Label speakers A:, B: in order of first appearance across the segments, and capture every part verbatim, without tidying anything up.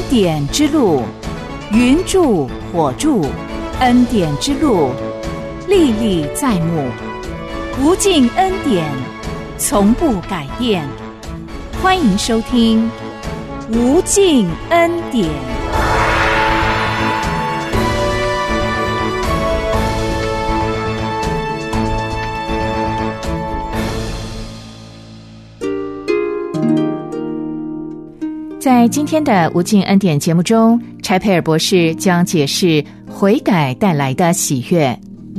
A: 典之路，云柱火柱，恩典之路，历历在目，无尽恩典，从不改变。欢迎收听无尽恩典。在今天的无尽恩典节目中，柴佩尔博士将解释悔改带来的喜悦。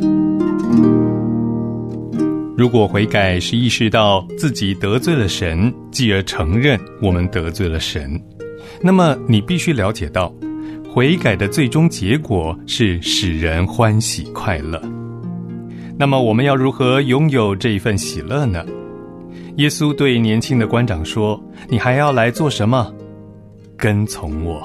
B: 如果悔改是意识到自己得罪了神，继而承认我们得罪了神，那么你必须了解到，悔改的最终结果是使人欢喜快乐。那么我们要如何拥有这一份喜乐呢？耶稣对年轻的官长说：你还要来做什么？跟从我。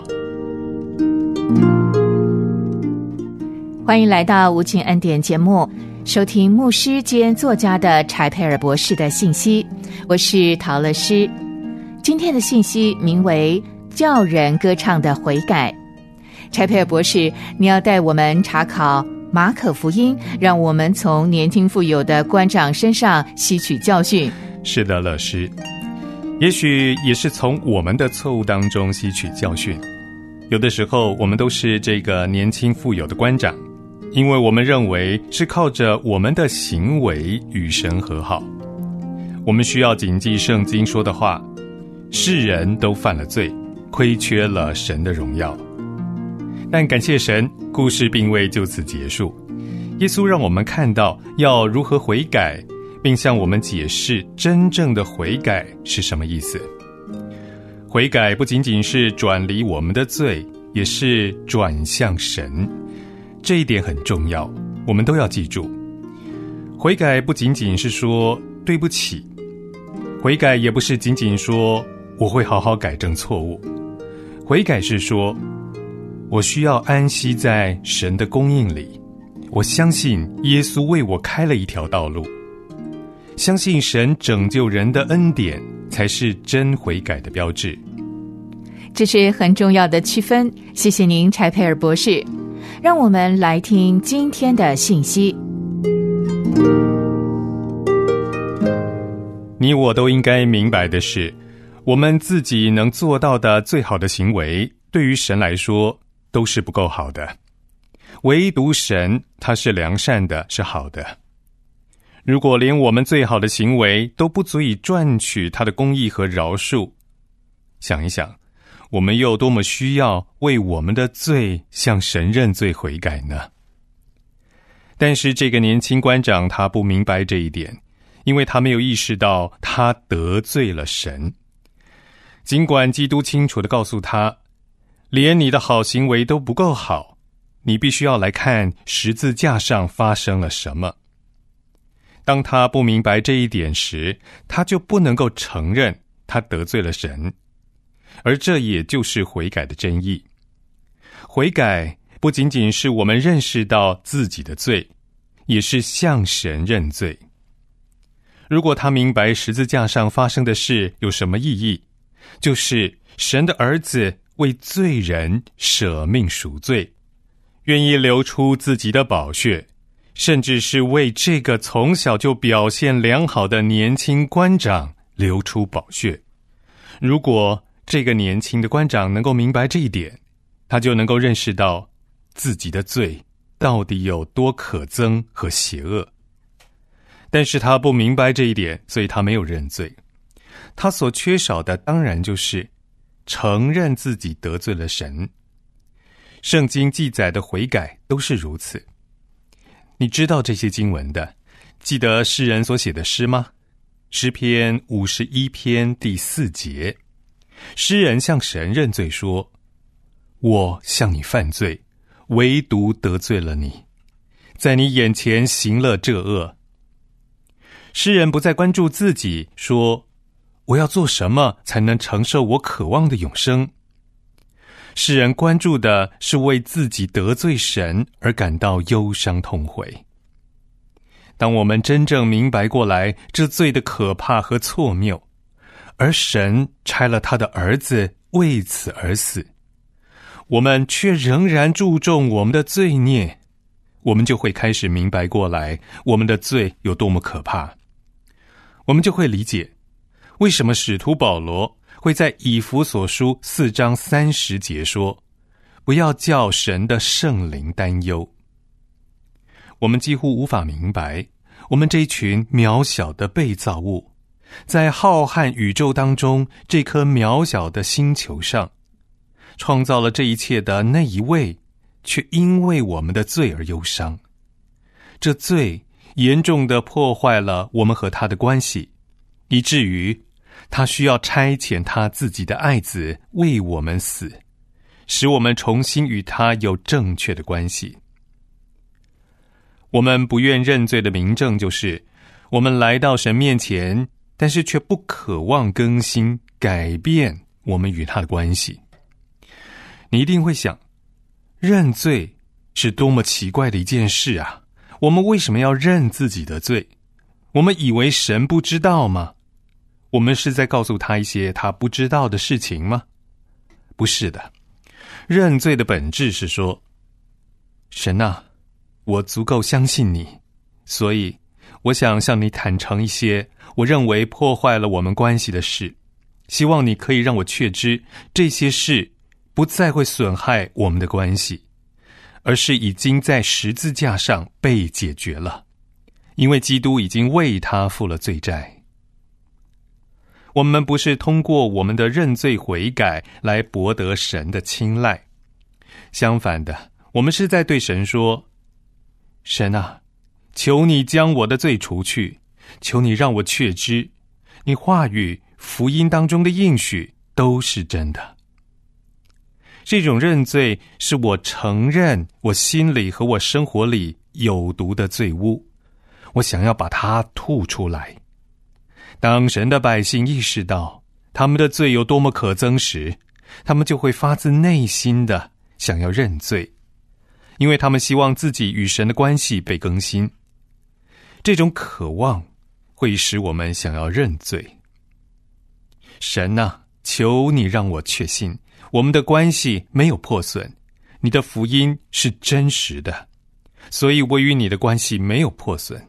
A: 欢迎来到无尽恩典节目，收听牧师兼作家的柴佩尔博士的信息。我是陶乐师。今天的信息名为叫人歌唱的悔改。柴佩尔博士，你要带我们查考马可福音，让我们从年轻富有的官长身上吸取教训。
B: 是的，乐师，也许也是从我们的错误当中吸取教训。有的时候我们都是这个年轻富有的官长，因为我们认为是靠着我们的行为与神和好。我们需要谨记圣经说的话，世人都犯了罪，亏缺了神的荣耀。但感谢神，故事并未就此结束。耶稣让我们看到要如何悔改，并向我们解释真正的悔改是什么意思。悔改不仅仅是转离我们的罪，也是转向神。这一点很重要，我们都要记住。悔改不仅仅是说对不起，悔改也不是仅仅说我会好好改正错误。悔改是说我需要安息在神的供应里，我相信耶稣为我开了一条道路，相信神拯救人的恩典才是真悔改的标志。
A: 这是很重要的区分。谢谢您，柴佩尔博士。让我们来听今天的信息。
B: 你我都应该明白的是，我们自己能做到的最好的行为，对于神来说都是不够好的。唯独神，他是良善的，是好的。如果连我们最好的行为都不足以赚取他的公义和饶恕，想一想，我们又多么需要为我们的罪向神认罪悔改呢？但是这个年轻官长他不明白这一点，因为他没有意识到他得罪了神。尽管基督清楚地告诉他，连你的好行为都不够好，你必须要来看十字架上发生了什么。当他不明白这一点时，他就不能够承认他得罪了神，而这也就是悔改的真意。悔改不仅仅是我们认识到自己的罪，也是向神认罪。如果他明白十字架上发生的事有什么意义，就是神的儿子为罪人舍命赎罪，愿意流出自己的宝血，甚至是为这个从小就表现良好的年轻官长流出宝血。如果这个年轻的官长能够明白这一点，他就能够认识到自己的罪到底有多可憎和邪恶。但是他不明白这一点，所以他没有认罪。他所缺少的当然就是承认自己得罪了神。圣经记载的悔改都是如此。你知道这些经文的，记得诗人所写的诗吗？诗篇五十一篇第四节，诗人向神认罪说：我向你犯罪，唯独得罪了你，在你眼前行了这恶。诗人不再关注自己，说我要做什么才能承受我渴望的永生。诗人关注的是为自己得罪神而感到忧伤痛悔。当我们真正明白过来这罪的可怕和错谬，而神差了他的儿子为此而死， 我们却仍然注重我们的罪孽，我们就会开始明白过来，我们的罪有多么可怕。我们就会理解，为什么使徒保罗会在以弗所书四章三十节说，不要叫神的圣灵担忧。我们几乎无法明白，我们这一群渺小的被造物，在浩瀚宇宙当中这颗渺小的星球上，创造了这一切的那一位，却因为我们的罪而忧伤。这罪严重地破坏了我们和他的关系，以至于他需要差遣他自己的爱子为我们死，使我们重新与他有正确的关系。我们不愿认罪的明证就是，我们来到神面前，但是却不渴望更新改变我们与他的关系。你一定会想，认罪是多么奇怪的一件事啊！我们为什么要认自己的罪？我们以为神不知道吗？我们是在告诉他一些他不知道的事情吗？不是的，认罪的本质是说，神啊，我足够相信你，所以我想向你坦诚一些我认为破坏了我们关系的事，希望你可以让我确知这些事不再会损害我们的关系，而是已经在十字架上被解决了，因为基督已经为他付了罪债。我们不是通过我们的认罪悔改来博得神的青睐，相反的，我们是在对神说，神啊，求你将我的罪除去，求你让我确知你话语福音当中的应许都是真的。这种认罪是我承认我心里和我生活里有毒的罪污，我想要把它吐出来。当神的百姓意识到他们的罪有多么可憎时，他们就会发自内心的想要认罪，因为他们希望自己与神的关系被更新。这种渴望会使我们想要认罪。神啊，求你让我确信我们的关系没有破损，你的福音是真实的，所以我与你的关系没有破损。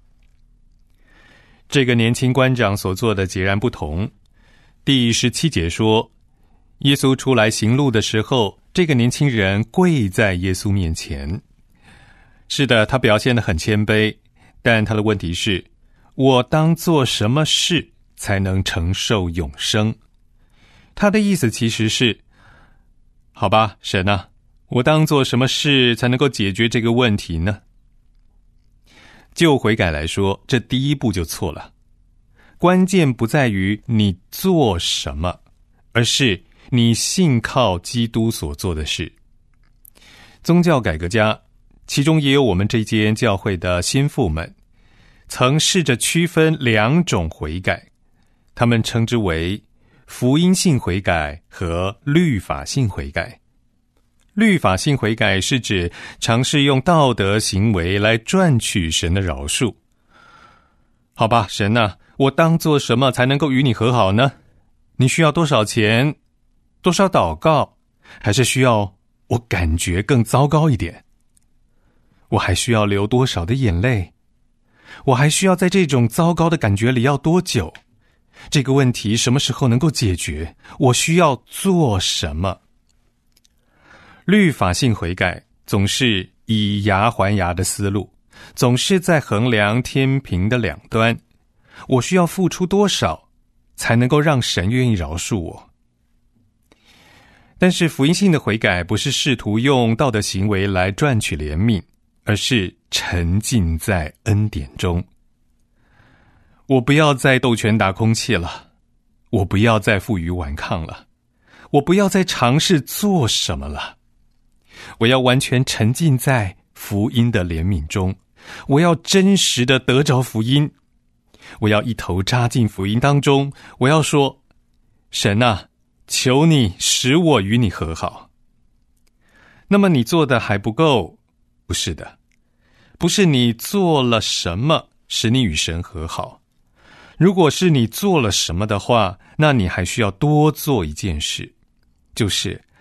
B: 这个年轻官长所做的截然不同。第十七节说，耶稣出来行路的时候，这个年轻人跪在耶稣面前。是的，他表现得很谦卑，但他的问题是，我当做什么事才能承受永生？他的意思其实是，好吧，神啊，我当做什么事才能够解决这个问题呢？就悔改来说，这第一步就错了。关键不在于你做什么，而是你信靠基督所做的事。宗教改革家，其中也有我们这间教会的心腹们，曾试着区分两种悔改，他们称之为福音性悔改和律法性悔改。律法性悔改是指尝试用道德行为来赚取神的饶恕。好吧，神啊，我当做什么才能够与你和好呢？你需要多少钱？多少祷告？还是需要我感觉更糟糕一点？我还需要流多少的眼泪？我还需要在这种糟糕的感觉里要多久？这个问题什么时候能够解决？我需要做什么？律法性悔改总是以牙还牙的思路，总是在衡量天平的两端。我需要付出多少才能够让神愿意饶恕我？但是福音性的悔改不是试图用道德行为来赚取怜悯，而是沉浸在恩典中。我不要再斗拳打空气了，我不要再负隅顽抗了，我不要再尝试做什么了。我要完全沉浸在福音的怜悯中，我要真实的得着福音，我要一头扎进福音当中，我要说，神啊，求你使我与你和好。那么你做的还不够？不是的，不是你做了什么使你与神和好。如果是你做了什么的话，那你还需要多做一件事，就是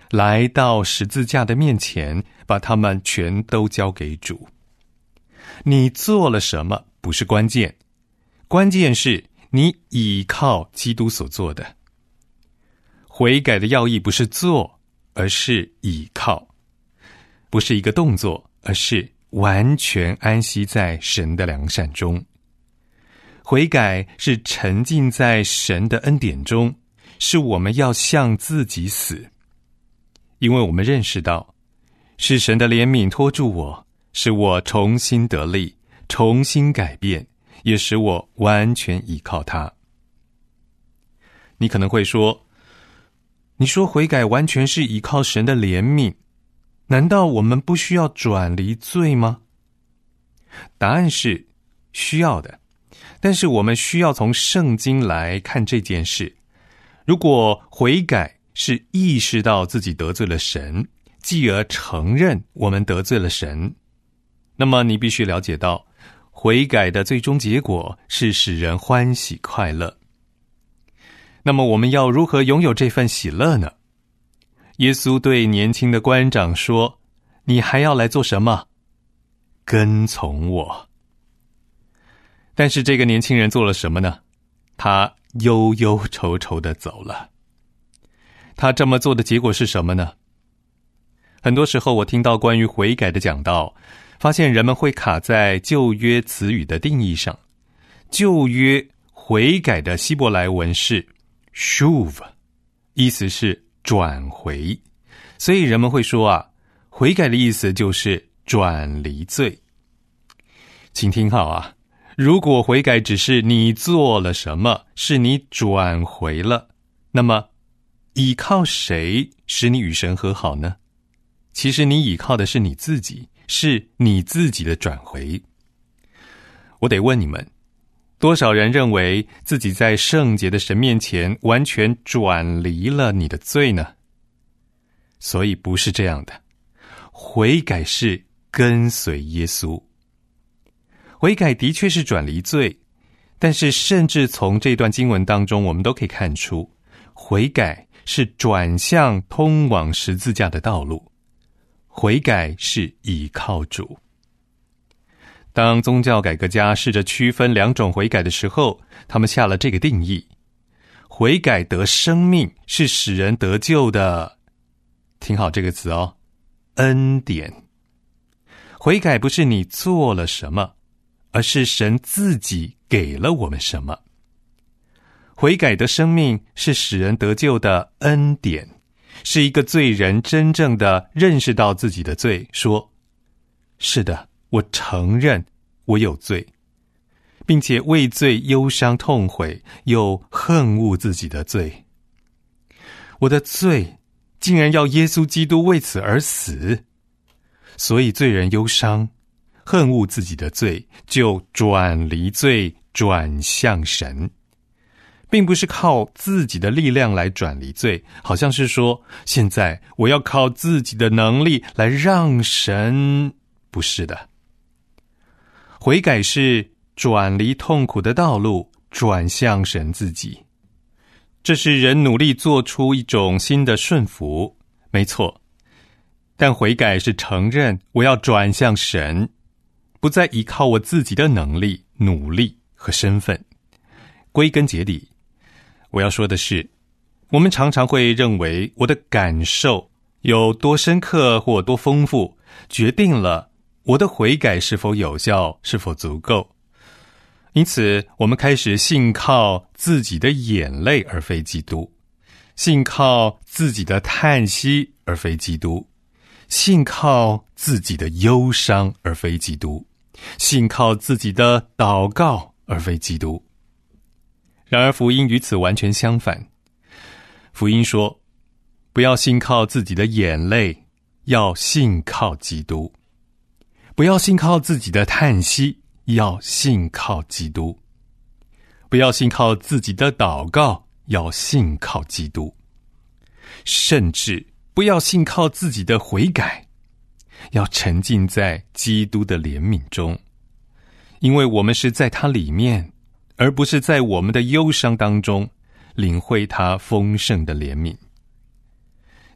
B: 来到十字架的面前，把他们全都交给主。你做了什么不是关键，关键是你倚靠基督所做的。悔改的要义不是做，而是倚靠，不是一个动作，而是完全安息在神的良善中。悔改是沉浸在神的恩典中，是我们要向自己死，因为我们认识到是神的怜悯拖住我，使我重新得力，重新改变，也使我完全依靠他。你可能会说，你说悔改完全是依靠神的怜悯，难道我们不需要转离罪吗？答案是需要的，但是我们需要从圣经来看这件事。如果悔改是意识到自己得罪了神，继而承认我们得罪了神，那么你必须了解到，悔改的最终结果是使人欢喜快乐。那么我们要如何拥有这份喜乐呢？耶稣对年轻的官长说，你还要来做什么？跟从我。但是这个年轻人做了什么呢？他忧忧愁愁地走了。他这么做的结果是什么呢？很多时候我听到关于悔改的讲道，发现人们会卡在旧约词语的定义上。旧约悔改的希伯来文是 shuv， 意思是转回，所以人们会说啊，悔改的意思就是转离罪。请听好啊，如果悔改只是你做了什么，是你转回了，那么依靠谁使你与神和好呢？其实你依靠的是你自己，是你自己的转回。我得问你们，多少人认为自己在圣洁的神面前完全转离了你的罪呢？所以不是这样的，悔改是跟随耶稣。悔改的确是转离罪，但是甚至从这段经文当中，我们都可以看出，悔改是转向通往十字架的道路。悔改是倚靠主。当宗教改革家试着区分两种悔改的时候，他们下了这个定义：悔改得生命，是使人得救的，听好这个词哦，恩典。悔改不是你做了什么，而是神自己给了我们什么。悔改得生命，是使人得救的恩典，是一个罪人真正的认识到自己的罪，说，是的，我承认我有罪，并且为罪忧伤痛悔，又恨恶自己的罪。我的罪竟然要耶稣基督为此而死，所以罪人忧伤恨恶自己的罪，就转离罪，转向神，并不是靠自己的力量来转离罪，好像是说，现在我要靠自己的能力来让神，不是的。悔改是转离痛苦的道路，转向神自己。这是人努力做出一种新的顺服，没错。但悔改是承认我要转向神，不再依靠我自己的能力、努力和身份。归根结底，我要说的是，我们常常会认为我的感受有多深刻或多丰富，决定了我的悔改是否有效，是否足够。因此，我们开始信靠自己的眼泪而非基督，信靠自己的叹息而非基督，信靠自己的忧伤而非基督，信靠自己的祷告而非基督。然而福音与此完全相反。福音说，不要信靠自己的眼泪，要信靠基督；不要信靠自己的叹息，要信靠基督；不要信靠自己的祷告，要信靠基督；甚至不要信靠自己的悔改，要沉浸在基督的怜悯中，因为我们是在他里面，而不是在我们的忧伤当中领会他丰盛的怜悯。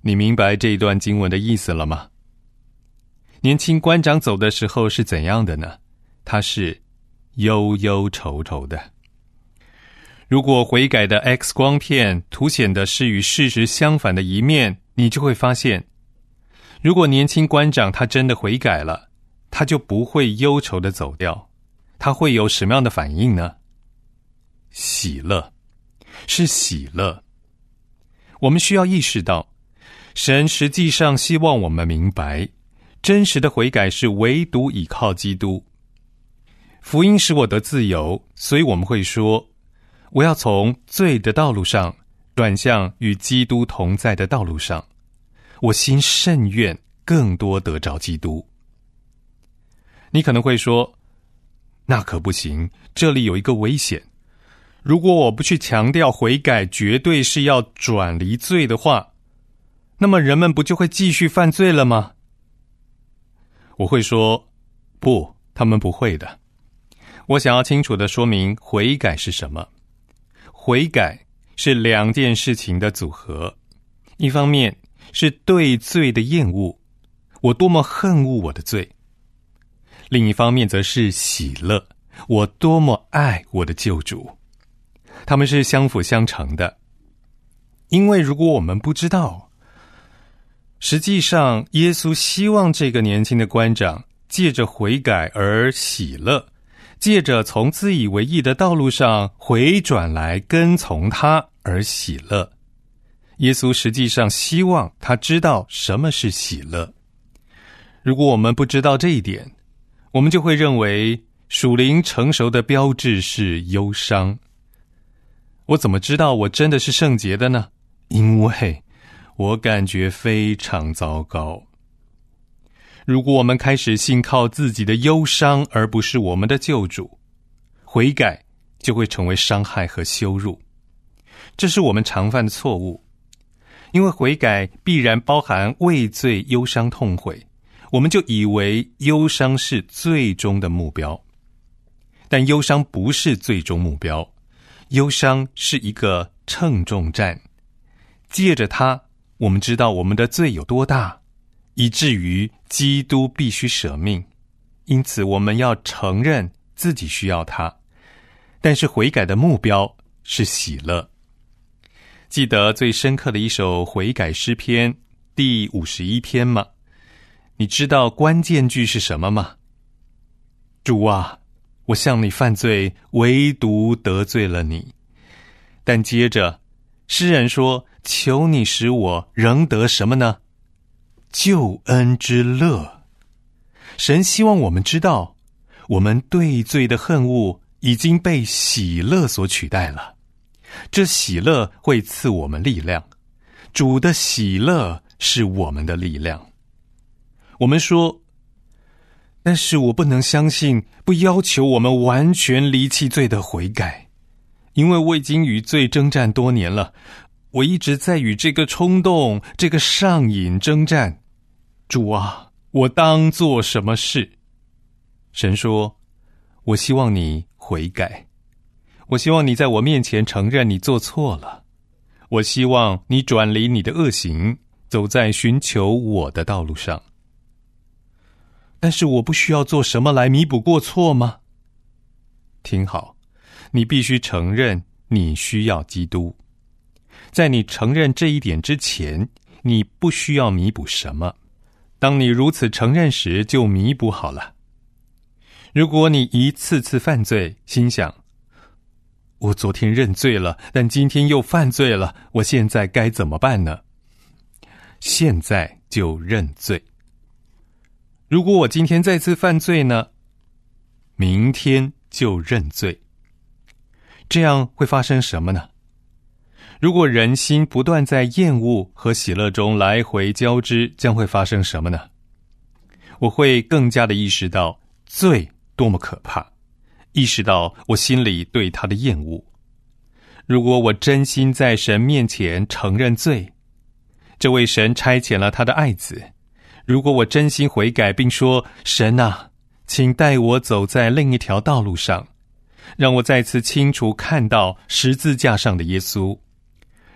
B: 你明白这一段经文的意思了吗？年轻官长走的时候是怎样的呢？他是忧忧愁愁的。如果悔改的 X 光片凸显的是与事实相反的一面，你就会发现，如果年轻官长他真的悔改了，他就不会忧愁的走掉，他会有什么样的反应呢？喜乐，是喜乐。我们需要意识到，神实际上希望我们明白，真实的悔改是唯独倚靠基督。福音使我得自由，所以我们会说，我要从罪的道路上转向与基督同在的道路上，我心甚愿更多得着基督。你可能会说，那可不行，这里有一个危险，如果我不去强调悔改绝对是要转离罪的话，那么人们不就会继续犯罪了吗？我会说，不，他们不会的。我想要清楚地说明悔改是什么。悔改是两件事情的组合，一方面是对罪的厌恶，我多么恨恶我的罪；另一方面则是喜乐，我多么爱我的救主。他们是相辅相成的。因为如果我们不知道，实际上耶稣希望这个年轻的官长借着悔改而喜乐，借着从自以为义的道路上回转来跟从他而喜乐。耶稣实际上希望他知道什么是喜乐。如果我们不知道这一点，我们就会认为属灵成熟的标志是忧伤。我怎么知道我真的是圣洁的呢？因为我感觉非常糟糕。如果我们开始信靠自己的忧伤而不是我们的救主，悔改就会成为伤害和羞辱。这是我们常犯的错误。因为悔改必然包含畏罪、忧伤、痛悔，我们就以为忧伤是最终的目标。但忧伤不是最终目标，忧伤是一个称重站。借着它，我们知道我们的罪有多大，以至于基督必须舍命，因此我们要承认自己需要他。但是悔改的目标是喜乐。记得最深刻的一首悔改诗篇第五十一篇吗？你知道关键句是什么吗？主啊，我向你犯罪，唯独得罪了你。但接着诗人说，求你使我仍得什么呢？救恩之乐。神希望我们知道，我们对罪的恨恶已经被喜乐所取代了。这喜乐会赐我们力量，主的喜乐是我们的力量。我们说，但是我不能相信，不要求我们完全离弃罪的悔改，因为我已经与罪征战多年了，我一直在与这个冲动、这个上瘾征战。主啊，我当做什么事？神说，我希望你悔改，我希望你在我面前承认你做错了，我希望你转离你的恶行，走在寻求我的道路上。但是我不需要做什么来弥补过错吗？听好，你必须承认你需要基督。在你承认这一点之前，你不需要弥补什么。当你如此承认时，就弥补好了。如果你一次次犯罪，心想，我昨天认罪了，但今天又犯罪了，我现在该怎么办呢？现在就认罪。如果我今天再次犯罪呢？明天就认罪。这样会发生什么呢？如果人心不断在厌恶和喜乐中来回交织，将会发生什么呢？我会更加的意识到罪多么可怕，意识到我心里对他的厌恶。如果我真心在神面前承认罪，这位神差遣了他的爱子。如果我真心悔改并说，神啊，请带我走在另一条道路上，让我再次清楚看到十字架上的耶稣，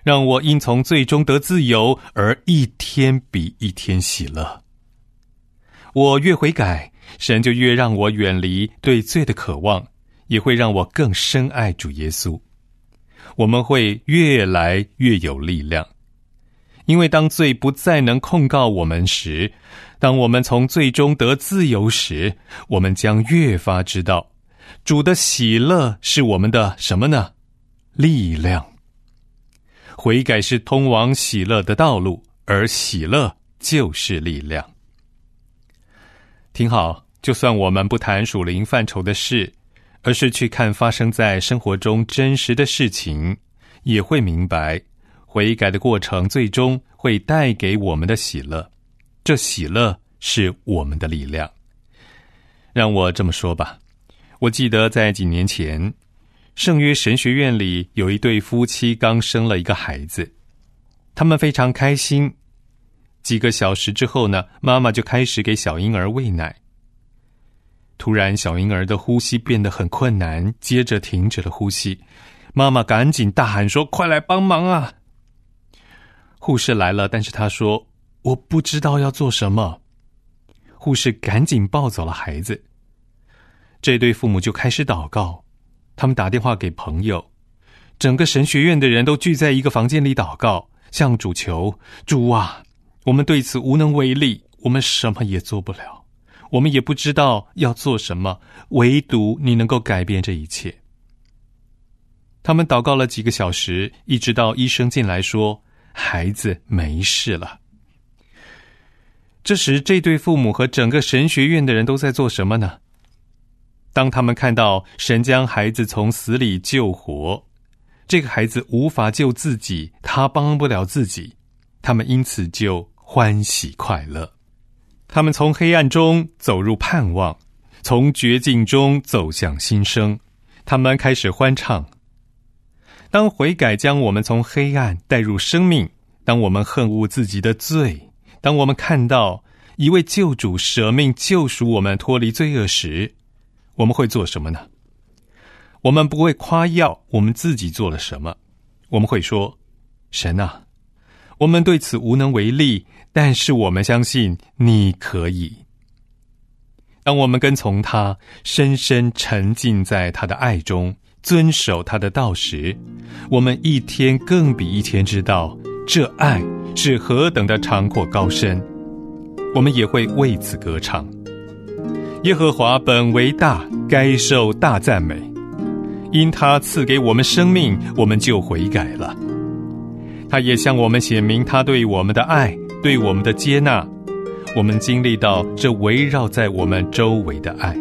B: 让我因从罪中得自由而一天比一天喜乐。我越悔改，神就越让我远离对罪的渴望，也会让我更深爱主耶稣。我们会越来越有力量，因为当罪不再能控告我们时，当我们从罪中得自由时，我们将越发知道主的喜乐是我们的什么呢？力量。悔改是通往喜乐的道路，而喜乐就是力量。听好，就算我们不谈属灵范畴的事，而是去看发生在生活中真实的事情，也会明白悔改的过程最终会带给我们的喜乐，这喜乐是我们的力量。让我这么说吧，我记得在几年前，圣约神学院里有一对夫妻刚生了一个孩子，他们非常开心。几个小时之后呢，妈妈就开始给小婴儿喂奶。突然小婴儿的呼吸变得很困难，接着停止了呼吸，妈妈赶紧大喊说：快来帮忙啊！护士来了，但是她说：我不知道要做什么。护士赶紧抱走了孩子。这对父母就开始祷告，他们打电话给朋友，整个神学院的人都聚在一个房间里祷告，向主求：主啊，我们对此无能为力，我们什么也做不了，我们也不知道要做什么，唯独你能够改变这一切。他们祷告了几个小时，一直到医生进来说孩子没事了。这时这对父母和整个神学院的人都在做什么呢？当他们看到神将孩子从死里救活，这个孩子无法救自己，他帮不了自己，他们因此就欢喜快乐。他们从黑暗中走入盼望，从绝境中走向新生，他们开始欢唱。当悔改将我们从黑暗带入生命，当我们恨恶自己的罪，当我们看到一位救主舍命救赎我们脱离罪恶时，我们会做什么呢？我们不会夸耀我们自己做了什么，我们会说：神啊，我们对此无能为力，但是我们相信你可以。当我们跟从他，深深沉浸在他的爱中，遵守他的道时，我们一天更比一天知道这爱是何等的长阔高深，我们也会为此歌唱。耶和华本为大，该受大赞美，因他赐给我们生命，我们就悔改了。他也向我们显明他对我们的爱，对我们的接纳，我们经历到这围绕在我们周围的爱。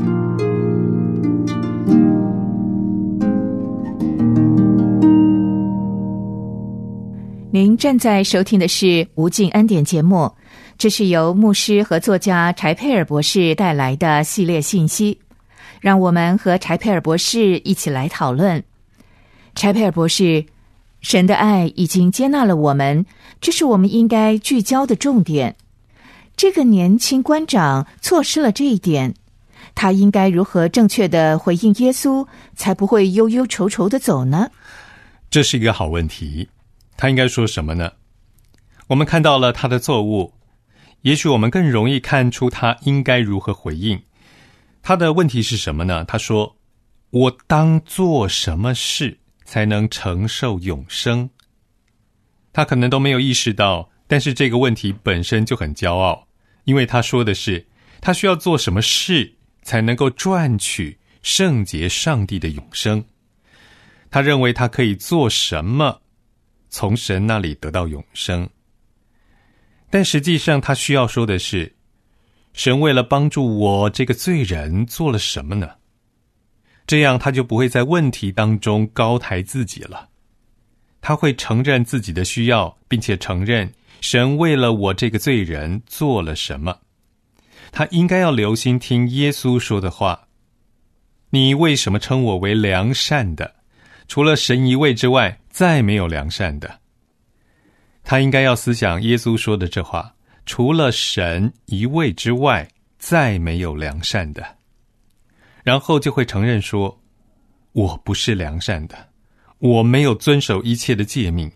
A: 您正在收听的是无尽恩典节目，这是由牧师和作家柴佩尔博士带来的系列信息，让我们和柴佩尔博士一起来讨论。柴佩尔博士，神的爱已经接纳了我们，这是我们应该聚焦的重点。这个年轻官长错失了这一点，他应该如何正确的回应耶稣，才不会忧忧愁愁的走呢？
B: 这是一个好问题。他应该说什么呢？我们看到了他的错误，也许我们更容易看出他应该如何回应。他的问题是什么呢？他说：我当做什么事才能承受永生？他可能都没有意识到，但是这个问题本身就很骄傲，因为他说的是他需要做什么事才能够赚取圣洁上帝的永生。他认为他可以做什么从神那里得到永生，但实际上他需要说的是，神为了帮助我这个罪人做了什么呢？这样他就不会在问题当中高抬自己了，他会承认自己的需要，并且承认神为了我这个罪人做了什么。他应该要留心听耶稣说的话：你为什么称我为良善的？除了神一位之外，再没有良善的。他应该要思想耶稣说的这话：除了神一位之外，再没有良善的。然后就会承认说：我不是良善的，我没有遵守一切的诫命，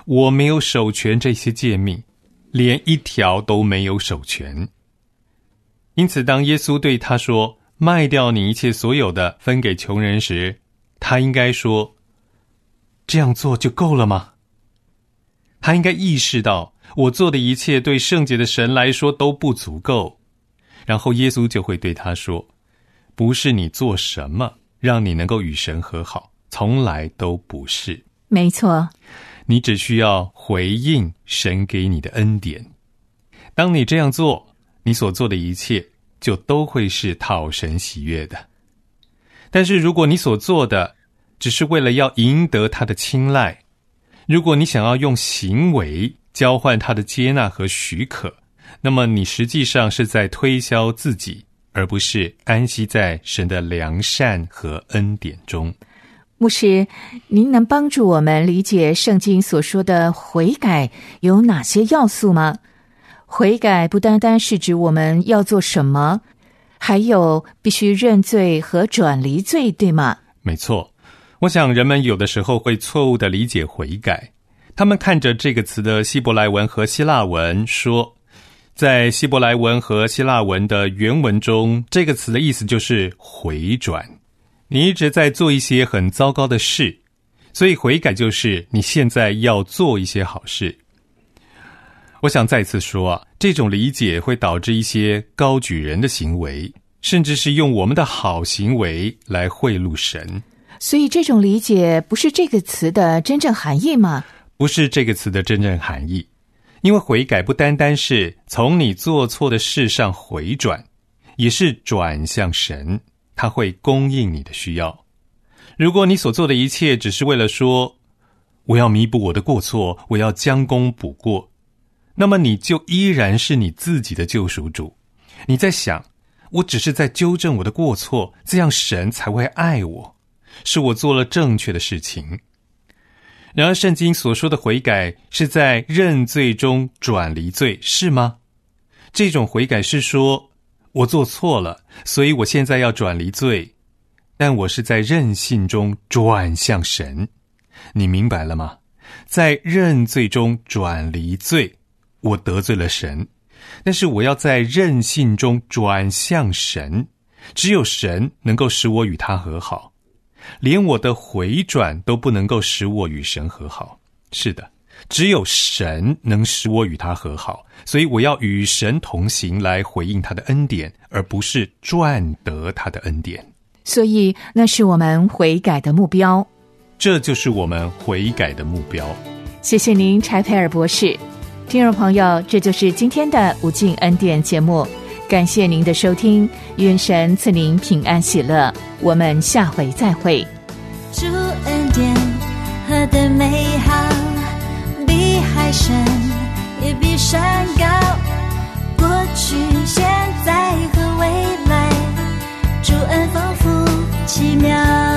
B: 我没有守全这些诫命，连一条都没有守全。因此当耶稣对他说，卖掉你一切所有的，分给穷人时，他应该说，这样做就够了吗？他应该意识到，我做的一切对圣洁的神来说都不足够。然后耶稣就会对他说，不是你做什么让你能够与神和好，从来都不是。
A: 没错，
B: 你只需要回应神给你的恩典。当你这样做，你所做的一切就都会是讨神喜悦的。但是如果你所做的只是为了要赢得他的青睐，如果你想要用行为交换他的接纳和许可，那么你实际上是在推销自己，而不是安息在神的良善和恩典中。
A: 牧师，您能帮助我们理解圣经所说的悔改有哪些要素吗？悔改不单单是指我们要做什么，还有必须认罪和转离罪，对吗？
B: 没错，我想人们有的时候会错误地理解悔改。他们看着这个词的希伯来文和希腊文说，在希伯来文和希腊文的原文中，这个词的意思就是回转。你一直在做一些很糟糕的事，所以悔改就是你现在要做一些好事。我想再次说啊，这种理解会导致一些高举人的行为，甚至是用我们的好行为来贿赂神。
A: 所以这种理解不是这个词的真正含义吗？
B: 不是这个词的真正含义。因为悔改不单单是从你做错的事上回转，也是转向神，他会供应你的需要。如果你所做的一切只是为了说，我要弥补我的过错，我要将功补过，那么你就依然是你自己的救赎主。你在想，我只是在纠正我的过错，这样神才会爱我，是我做了正确的事情。然而圣经所说的悔改是在认罪中转离罪，是吗？这种悔改是说，我做错了，所以我现在要转离罪，但我是在认信中转向神。你明白了吗？在认罪中转离罪，我得罪了神，但是我要在认信中转向神，只有神能够使我与他和好，连我的回转都不能够使我与神和好。是的，只有神能使我与他和好，所以我要与神同行来回应他的恩典，而不是赚得他的恩典。
A: 所以那是我们悔改的目标。
B: 这就是我们悔改的目标。
A: 谢谢您，柴培尔博士。听众朋友，这就是今天的无尽恩典节目，感谢您的收听，愿神赐您平安喜乐，我们下回再会。
C: 主恩典何等美好，比海深也比山高，过去现在和未来，主恩丰富奇妙。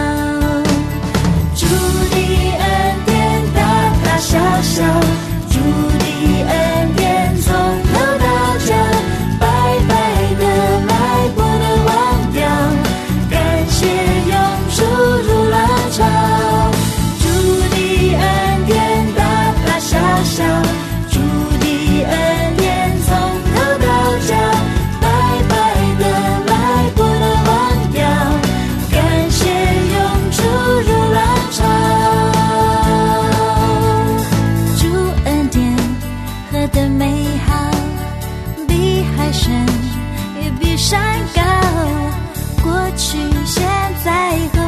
C: 主的恩典大大小小，主的恩典从头到脚，白白的来不能忘掉，感谢永驻如浪潮。主的恩典大大小小，主的恩典从头到脚，白白的来不能忘掉，感谢永驻如浪潮。主恩典何等美好，比海深也比山高，过去现在和